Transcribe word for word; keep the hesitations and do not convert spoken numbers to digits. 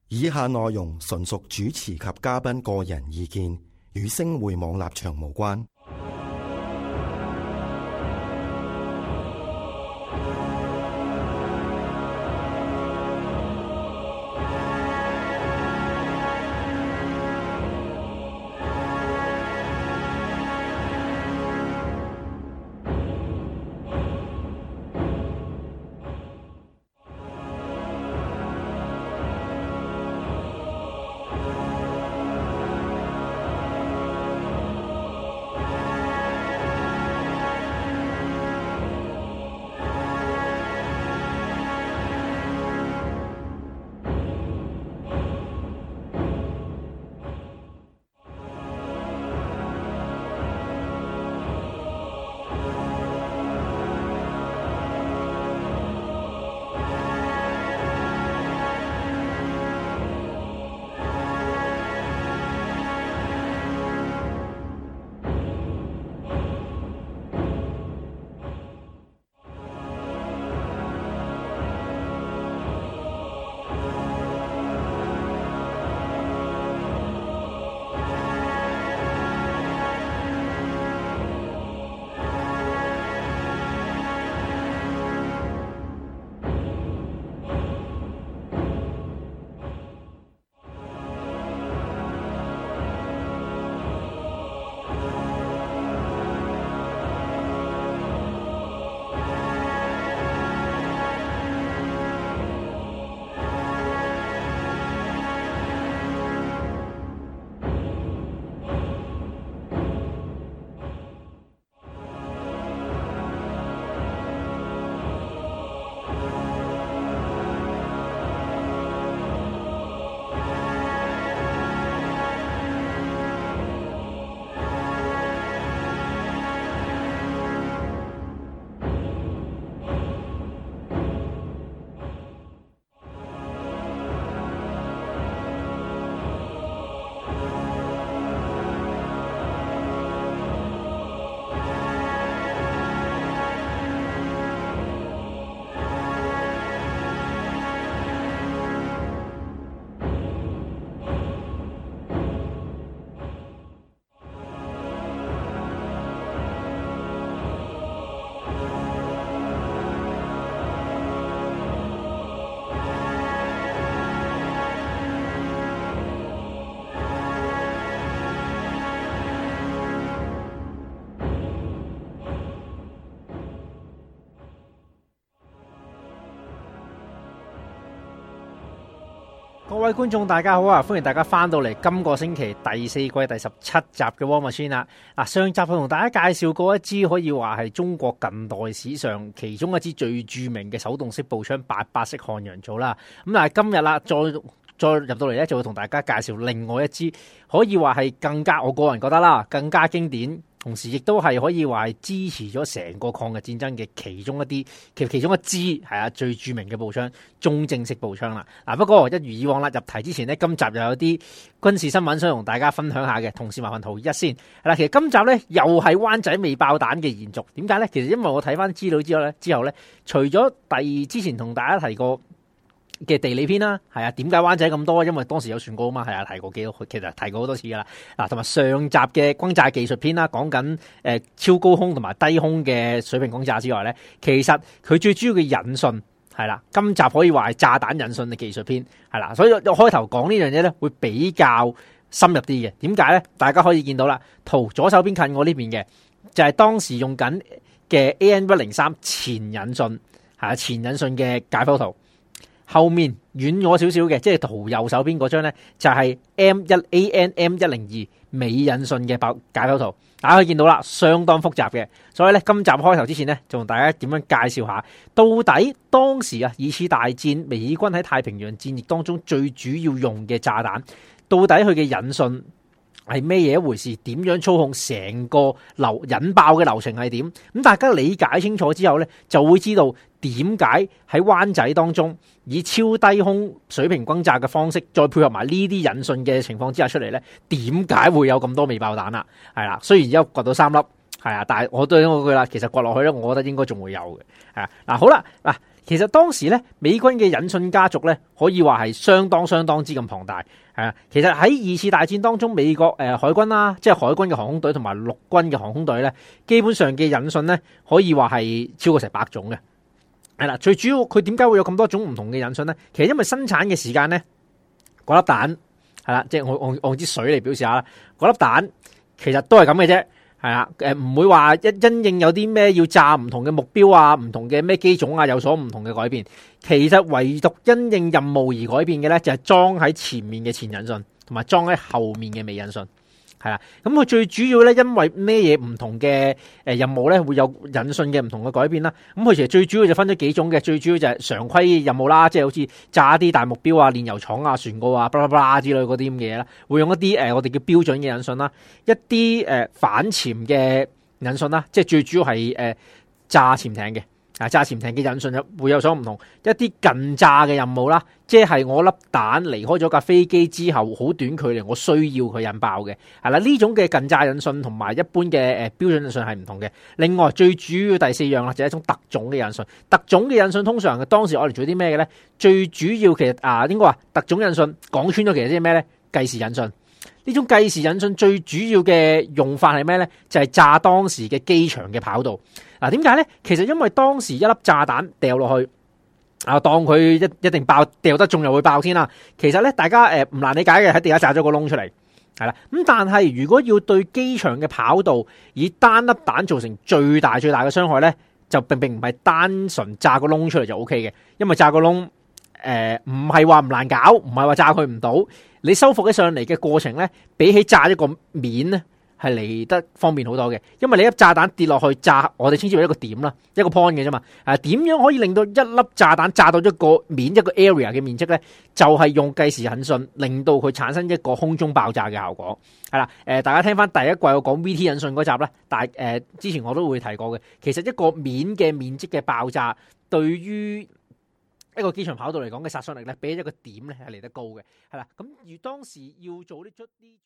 以下內容純屬主持及嘉賓個人意見，與星匯網立場無關。 各位觀眾大家好啊，歡迎大家翻到嚟今個星期第四季第十七集嘅 War Machine 啦。嗱，上集我同大家介紹過一支可以話係中國近代史上其中一支最著名嘅手動式步槍八八式漢陽造啦。咁但係今日啦，再再入到嚟咧，就會同大家介紹另外一支可以話係更加，我個人覺得啦，更加經典，同時亦都係可以話係支持咗成個抗日戰爭嘅其中一啲，其其中一支係啊最著名嘅步槍，中正式步槍啦。嗱，不過一如以往啦，入題之前呢，今集又有啲軍事新聞想同大家分享下嘅，同時麻煩圖一先。係啦，其實今集咧又係灣仔未爆彈嘅延續，點解咧？其實因為我睇翻資料之後咧，之後咧，除咗第之前同大家提過嘅地理篇啦，係啊，點解灣仔咁多？因為當時有船過啊嘛，係啊，提過幾多，其實提過好多次噶啦。嗱，同埋上集嘅轟炸技術篇啦，講緊誒超高空同埋低空嘅水平轟炸之外咧，其實佢最主要嘅引信係啦，今集可以話係炸彈引信嘅技術篇係啦，所以我開頭講呢樣嘢咧會比較深入啲嘅。點解咧？大家可以見到啦，圖左手邊近我呢邊嘅就係當時用緊嘅 A N 一零三前引信，係啊，前引信嘅解剖圖。後面遠咗少少嘅，即係圖右手邊嗰張咧，就係 M 一 A N M 一零二尾引信嘅解剖圖。大家可以見到啦，相當複雜嘅。所以咧，今集開頭之前咧，就同大家點樣介紹下，到底當時啊二次大戰美軍喺太平洋戰役當中最主要用嘅炸彈，到底佢嘅引信係咩嘢一回事？點樣操控成個流引爆嘅流程係點？咁大家理解清楚之後咧，就會知道點解喺灣仔當中以超低空水平轟炸嘅方式，再配合埋呢啲引信嘅情況之下出嚟咧，點解會有咁多未爆彈啦？係啦，雖然而家掘到三粒，係啊，但係我對嗰句啦，其實掘落去咧，我覺得應該仲會有嘅。係啊，嗱好啦，嗱其實當時咧，美軍嘅引信家族咧，可以話係相當相當之咁龐大，係啊。其實喺二次大戰當中，美國誒、呃、海軍啦，即係海軍嘅航空隊同埋陸軍嘅航空隊咧，基本上嘅引信咧，可以話係超過成百種嘅。係啦，最主要佢點解會有咁多種唔同嘅引信咧？其實因為生產嘅時間咧，嗰粒彈係啦，即係我我用支水嚟表示下啦，嗰粒彈其實都係咁嘅啫。係啦，誒唔會話一因應有啲咩要炸唔同嘅目標啊，唔同嘅咩機種啊，有所唔同嘅改變。其實唯獨因應任務而改變嘅咧，就係裝喺前面嘅前引信，同埋裝喺後面嘅尾引信。係啦，咁佢最主要咧，因為咩嘢唔同嘅誒任務咧，會有引信嘅唔同嘅改變啦。咁佢其實最主要就分咗幾種嘅，最主要就係常規任務啦，即係好似炸一啲大目標啊、煉油廠啊、船塢啊、巴拉巴拉之類嗰啲咁嘅嘢啦，會用一啲誒、呃、我哋叫標準嘅引信啦，一啲誒、呃、反潛嘅引信啦，即係最主要係誒、呃、炸潛艇嘅。啊！炸潛艇嘅引信有會有所唔同，一啲近炸嘅任務啦，即係我粒彈離開咗架飛機之後，好短距離，我需要佢引爆嘅，係啦。呢種嘅近炸引信同埋一般嘅誒標準引信係唔同嘅。另外最主要第四樣啦，就係一種特種嘅引信。特種嘅引信通常當時我哋做啲咩嘅咧？最主要其實啊，應該話特種引信講穿咗，其實即係咩咧？計時引信。呢種計時引信最主要嘅用法係咩咧？就係、是、炸當時嘅機場嘅跑道。嗱，點解咧？其實因為當時一粒炸彈掉落去，啊，當佢一一定爆，掉得中又會爆先啦。其實咧，大家誒唔難理解嘅，喺地下炸咗個窿出嚟，係啦。咁但係如果要對機場嘅跑道以單粒彈造成最大最大嘅傷害咧，就並並唔係單純炸個窿出嚟就 O K 嘅，因為炸個窿誒唔係話唔難搞，唔係話炸佢唔到，你收復起上嚟嘅過程咧，比起炸一個面咧，係嚟得方便好多嘅，因為你一粒炸彈跌落去炸，我哋稱之為一個點啦，一個 point 嘅啫嘛。誒，點樣可以令到一粒炸彈炸到一個面一個 area 嘅面積咧？就係、是、用計時引信，令到佢產生一個空中爆炸嘅效果。係啦，誒、呃，大家聽翻第一季我講 V T 引信嗰集啦，但係誒、呃、之前我都會提過嘅，其實一個面嘅面積嘅爆炸，對於一個機場跑道嚟講嘅殺傷力咧，比一個點咧係嚟得高嘅。係啦，咁而當時要做呢出啲。